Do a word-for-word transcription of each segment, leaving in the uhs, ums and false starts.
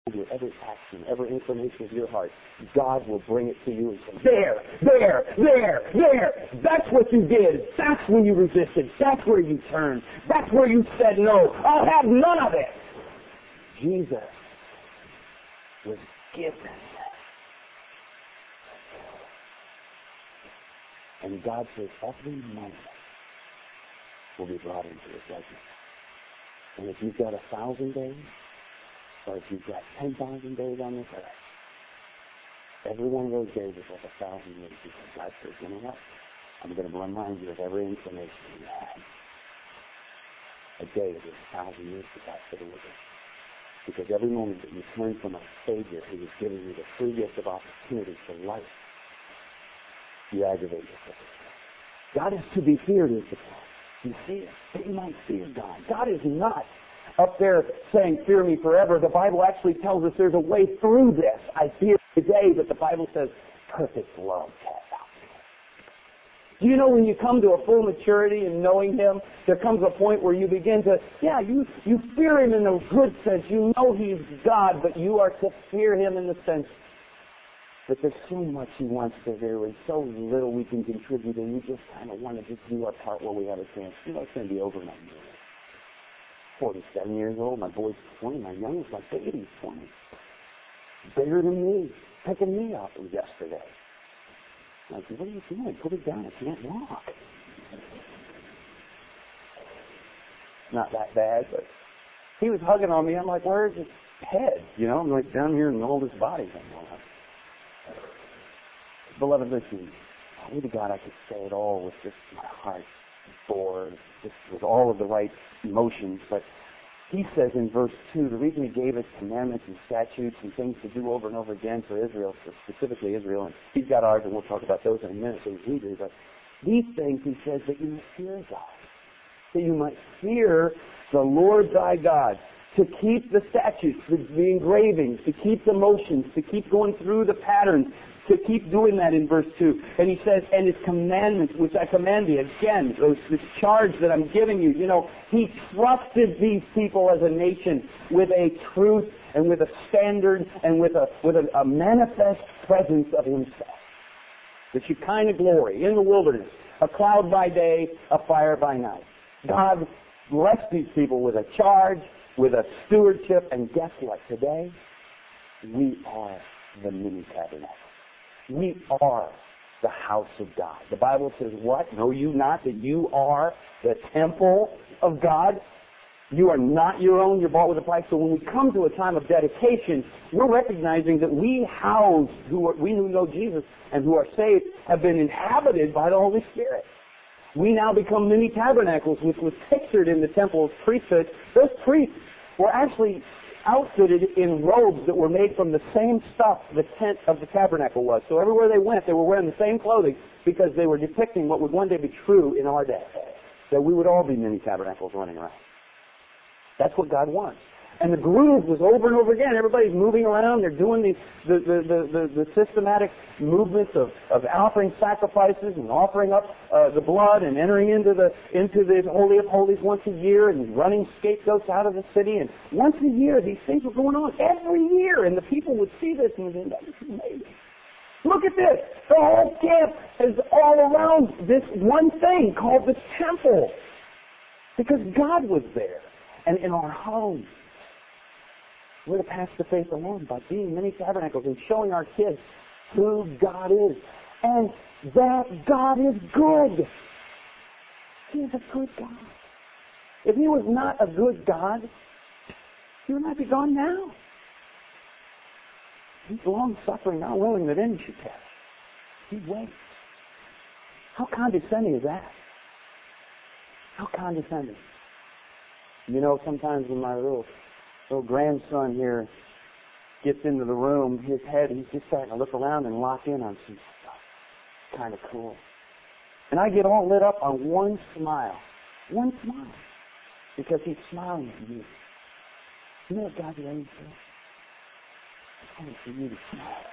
your every action, every inclination of your heart, God will bring it to you and say, there, there, there, there. That's what you did. That's when you resisted. That's where you turned. That's where you said no. I'll have none of it. Jesus was given. And God says every moment will be brought into his judgment. And if you've got a thousand days, or if you've got ten thousand days on this earth, every one of those days is like a thousand years, because God says, you know what? I'm going to remind you of every inclination you had. A day is a thousand years to God for the wicked. Because every moment that you turn from a Savior who has given you the free gift of opportunity for life, you aggravate yourself. God is to be feared, is the point. You see it, that you might fear God. God is not up there saying, fear me forever. The Bible actually tells us there's a way through this. I fear today, but the Bible says perfect love casts out fear. Do you know when you come to a full maturity in knowing Him, there comes a point where you begin to, yeah, you, you fear Him in a good sense. You know He's God, but you are to fear Him in the sense that there's so much He wants to do and so little we can contribute, and we just kind of want to just do our part while we have a chance. You know, it's going to be over in a minute. forty-seven years old, my boy's twenty, my youngest, my baby's twenty. Bigger than me, picking me up yesterday. I said, what are you doing? Put it down, I can't walk. Not that bad, but he was hugging on me. I'm like, where's his head? You know, I'm like down here in all this body. Beloved, listen, only to God I could say it all with just my heart for just with all of the right emotions, but he says in verse two, the reason He gave us commandments and statutes and things to do over and over again for Israel, for specifically Israel, and He's got ours, and we'll talk about those in a minute, so we do, but these things, He says, that you might fear God, that you might fear the Lord thy God, to keep the statutes, the, the engravings, to keep the motions, to keep going through the patterns, to keep doing that in verse two. And He says, and His commandments, which I command thee, again, those, this charge that I'm giving you, you know, He trusted these people as a nation with a truth and with a standard and with a, with a, a manifest presence of Himself. The Shekinah glory in the wilderness, a cloud by day, a fire by night. God blessed these people with a charge, with a stewardship, and guess what? Today, we are the mini tabernacle. We are the house of God. The Bible says what? Know you not that you are the temple of God? You are not your own. You're bought with a price. So when we come to a time of dedication, we're recognizing that we house, who are, we who know Jesus and who are saved, have been inhabited by the Holy Spirit. We now become mini tabernacles, which was pictured in the temple of priesthood. Those priests were actually outfitted in robes that were made from the same stuff the tent of the tabernacle was. So everywhere they went, they were wearing the same clothing because they were depicting what would one day be true in our day, that we would all be mini tabernacles running around. That's what God wants. And the groove was over and over again. Everybody's moving around. They're doing the, the, the, the, the, the systematic movements of, of offering sacrifices and offering up uh, the blood and entering into the into the Holy of Holies once a year and running scapegoats out of the city. And once a year, these things were going on every year. And the people would see this and they'd say, this is amazing. Look at this. The whole camp is all around this one thing called the temple. Because God was there. And in our homes, we're to pass the faith along by being many tabernacles and showing our kids who God is. And that God is good. He is a good God. If He was not a good God, He would not be gone now. He's long-suffering, not willing that any should perish. He waits. How condescending is that? How condescending. You know, sometimes when my little little grandson here gets into the room, his head, he's just starting to look around and lock in on some stuff. Kind of cool. And I get all lit up on one smile. One smile. Because he's smiling at me. You know what God's waiting for? He's waiting for you to smile.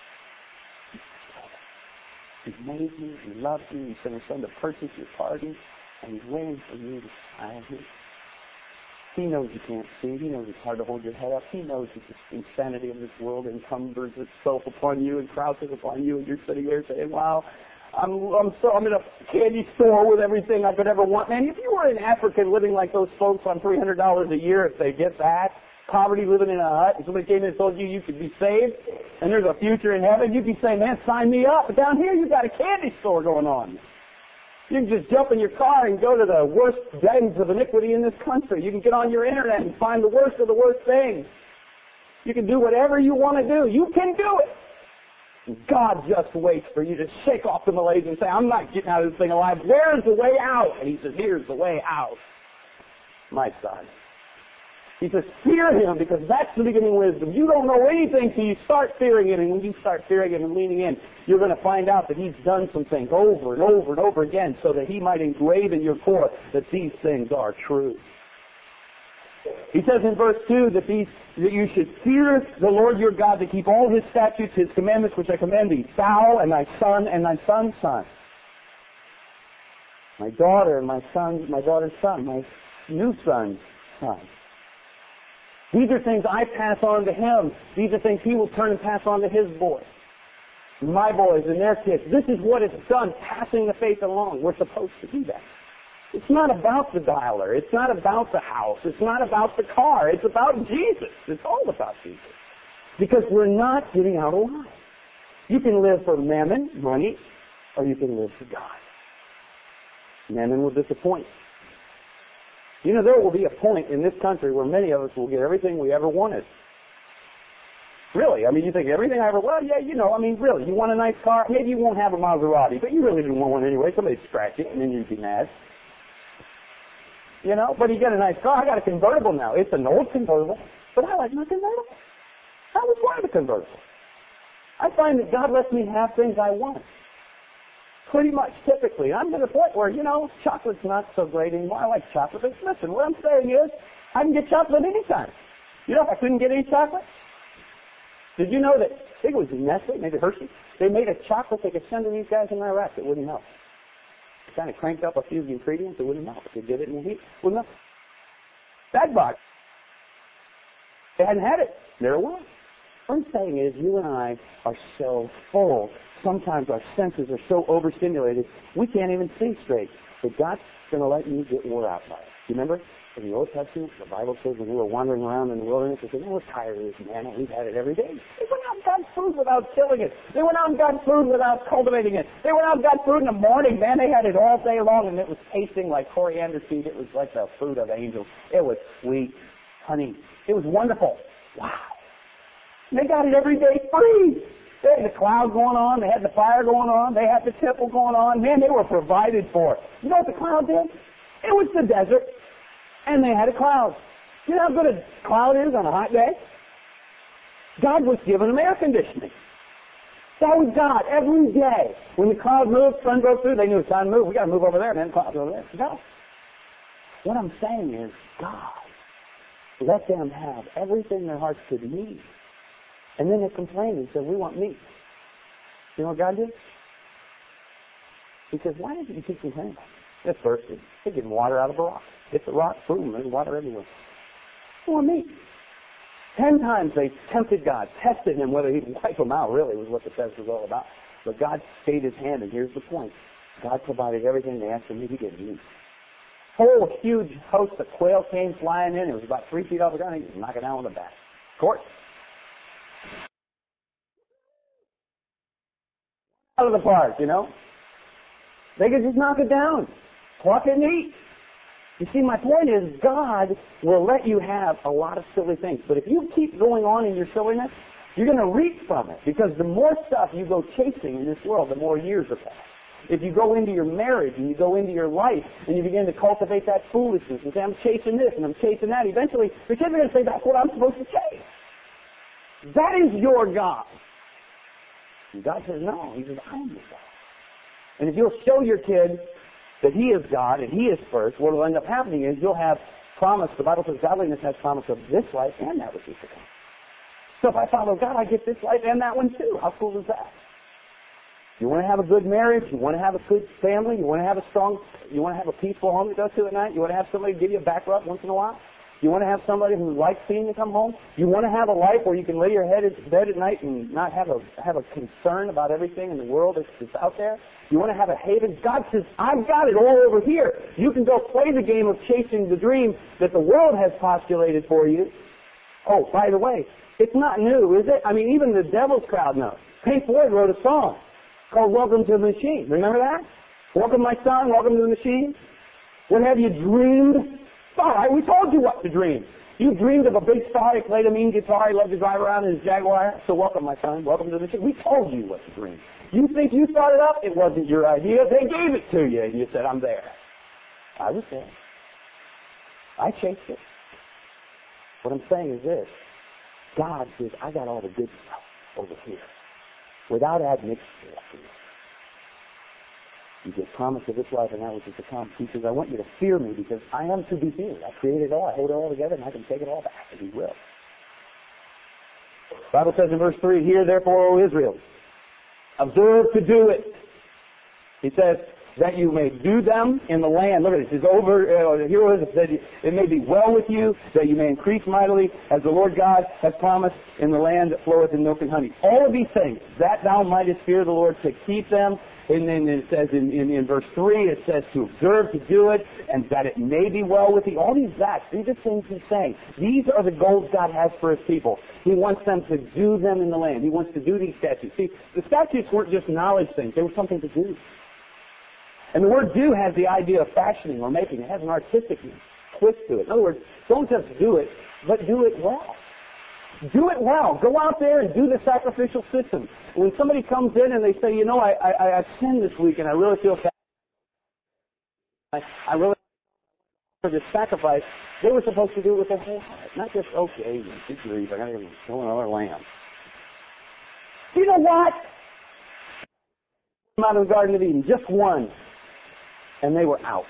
He made you, He loves you, He sent His Son to purchase your pardon, and He's waiting for you to smile at Him. He knows you can't see. He knows it's hard to hold your head up. He knows that the insanity of this world encumbers itself upon you and crouches upon you, and you're sitting there saying, wow, I'm, I'm so, I'm in a candy store with everything I could ever want. Man, if you were in Africa living like those folks on three hundred dollars a year, if they get that, poverty living in a hut, and somebody came in and told you you could be saved, and there's a future in heaven, you'd be saying, man, sign me up. But down here, you've got a candy store going on. You can just jump in your car and go to the worst dens of iniquity in this country. You can get on your internet and find the worst of the worst things. You can do whatever you want to do. You can do it. God just waits for you to shake off the malaise and say, I'm not getting out of this thing alive. Where's the way out? And he says, here's the way out, my son. He says, fear him, because that's the beginning of wisdom. You don't know anything till you start fearing him, and when you start fearing him and leaning in, you're going to find out that he's done some things over and over and over again so that he might engrave in your core that these things are true. He says in verse two that, these, that you should fear the Lord your God, to keep all his statutes, his commandments, which I command thee, thou and thy son and thy son's son. My daughter and my son, my daughter's son, my new son's son. These are things I pass on to him. These are things he will turn and pass on to his boys. My boys and their kids. This is what it's done, passing the faith along. We're supposed to do that. It's not about the dialer. It's not about the house. It's not about the car. It's about Jesus. It's all about Jesus. Because we're not getting out alive. You can live for mammon, money, or you can live for God. Mammon will disappoint. You know, there will be a point in this country where many of us will get everything we ever wanted. Really, I mean, you think everything I ever, well, yeah, you know, I mean, really, you want a nice car? Maybe you won't have a Maserati, but you really didn't want one anyway. Somebody scratch it, and then you'd be mad. You know, but you get a nice car. I got a convertible now. It's an old convertible, but I like my convertible. I was wanting a convertible. I find that God lets me have things I want. Pretty much, typically. I'm to the point where, you know, chocolate's not so great anymore. I like chocolate. But listen, what I'm saying is, I can get chocolate anytime. You know, if I couldn't get any chocolate, did you know that, I think it was Nestle, maybe Hershey, they made a chocolate they could send to these guys in Iraq that wouldn't melt. Kind of cranked up a few of the ingredients, it wouldn't melt. If you did it in the heat, it wouldn't melt. That box, they hadn't had it. There it was. What I'm saying is, you and I are so full. Sometimes our senses are so overstimulated, we can't even see straight. But God's going to let you get wore out by it. You remember, in the Old Testament, the Bible says when they were wandering around in the wilderness, they said, oh, we're tired of this manna. We've had it every day. They went out and got food without killing it. They went out and got food without cultivating it. They went out and got food in the morning. Man, they had it all day long, and it was tasting like coriander seed. It was like the food of angels. It was sweet honey. It was wonderful. Wow. And they got it every day free. They had the cloud going on. They had the fire going on. They had the temple going on. Man, they were provided for. You know what the cloud did? It was the desert, and they had a cloud. You know how good a cloud is on a hot day? God was giving them air conditioning. That was God every day. When the cloud moved, sun broke through, they knew it's time to move. We got to move over there, man. The cloud's over there. Go. What I'm saying is, God let them have everything their hearts could need. And then they complained and said, we want meat. You know what God did? He says, why did you keep complaining? They're thirsty. They're getting water out of a rock. Hit the rock, boom, there's water everywhere. They want meat. Ten times they tempted God, tested him whether he'd wipe them out, really, was what the test was all about. But God stayed his hand, and here's the point. God provided everything they asked him. He didn't meat. Whole huge host of quail came flying in. It was about three feet off the ground. He was knocking down with a bat. Of course. Out of the park, you know. They could just knock it down. Pluck it and eat. You see, my point is, God will let you have a lot of silly things. But if you keep going on in your silliness, you're going to reap from it. Because the more stuff you go chasing in this world, the more years are passed. If you go into your marriage and you go into your life and you begin to cultivate that foolishness and say, I'm chasing this and I'm chasing that, eventually the kids are going to say, that's what I'm supposed to chase. That is your God. And God says, no. He says, I am your God. And if you'll show your kid that he is God and he is first, what will end up happening is you'll have promise. The Bible says godliness has promise of this life and that which is to come. So if I follow God, I get this life and that one too. How cool is that? You want to have a good marriage, you want to have a good family, you want to have a strong, you want to have a peaceful home to go to at night, you want to have somebody give you a back rub once in a while, You want to have somebody who likes seeing you come home? You want to have a life where you can lay your head in bed at night and not have a have a concern about everything in the world that's, that's out there? You want to have a haven? God says, I've got it all over here. You can go play the game of chasing the dream that the world has postulated for you. Oh, by the way, it's not new, is it? I mean, even the devil's crowd knows. Pink Floyd wrote a song called Welcome to the Machine. Remember that? Welcome, my son. Welcome to the machine. What have you dreamed? All right, we told you what to dream. You dreamed of a big star. He played a mean guitar. He loved to drive around in his Jaguar. So welcome, my son. Welcome to the machine. We told you what to dream. You think you thought it up? It wasn't your idea. They gave it to you. And you said, I'm there. I was there. I chased it. What I'm saying is this. God says, I got all the good stuff over here. Without admixture. You get promise of this life and that which is to come. He says, I want you to fear me because I am to be feared. I created it all. I hold it all together and I can take it all back if He will. The Bible says in verse three, Hear therefore, O Israel, observe to do it. He says, that you may do them in the land. Look at it. It says, over, uh, here it is, it said, it may be well with you, that you may increase mightily, as the Lord God has promised, in the land that floweth in milk and honey. All of these things, that thou mightest fear the Lord to keep them. And then it says in, in, in verse three, it says to observe, to do it, and that it may be well with thee. All these acts, these are things He's saying. These are the goals God has for His people. He wants them to do them in the land. He wants to do these statutes. See, the statutes weren't just knowledge things. They were something to do. And the word do has the idea of fashioning or making. It has an artistic twist to it. In other words, don't just do it, but do it well. Do it well. Go out there and do the sacrificial system. When somebody comes in and they say, you know, I, I, I sinned this week and I really feel I, I really for this sacrifice, they were supposed to do it with their whole heart. Not just, okay, good grief, I got to kill another lamb. You know what? Out of the Garden of Eden, just one. And they were out.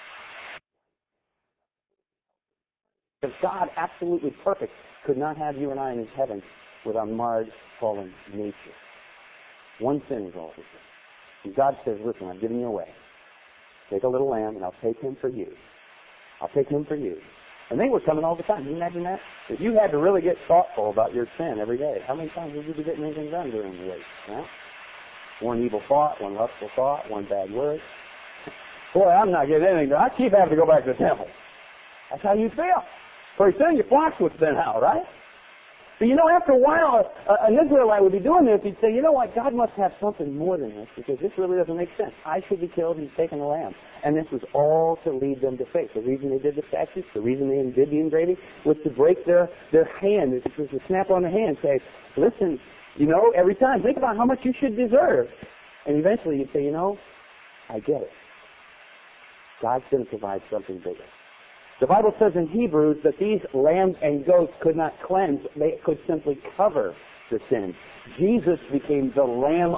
Because God, absolutely perfect, could not have you and I in His heaven with our marred, fallen nature. One sin was all He did. And God says, listen, I'm giving you away. Take a little lamb and I'll take him for you. I'll take him for you. And they were coming all the time. Can you imagine that? If you had to really get thoughtful about your sin every day, how many times would you be getting anything done during the week? Huh? One evil thought, one lustful thought, one bad word. Boy, I'm not getting anything done. I keep having to go back to the temple. That's how you feel. Pretty soon your flocks would thin out, right? But you know, after a while, uh, an Israelite would be doing this. He'd say, you know what, God must have something more than this because this really doesn't make sense. I should be killed and He's taken the lamb. And this was all to lead them to faith. The reason they did the statutes, the reason they did the engraving was to break their, their hand. It was to snap on their hand and say, listen, you know, every time, think about how much you should deserve. And eventually you'd say, you know, I get it. God's going to provide something bigger. The Bible says in Hebrews that these lambs and goats could not cleanse. They could simply cover the sin. Jesus became the Lamb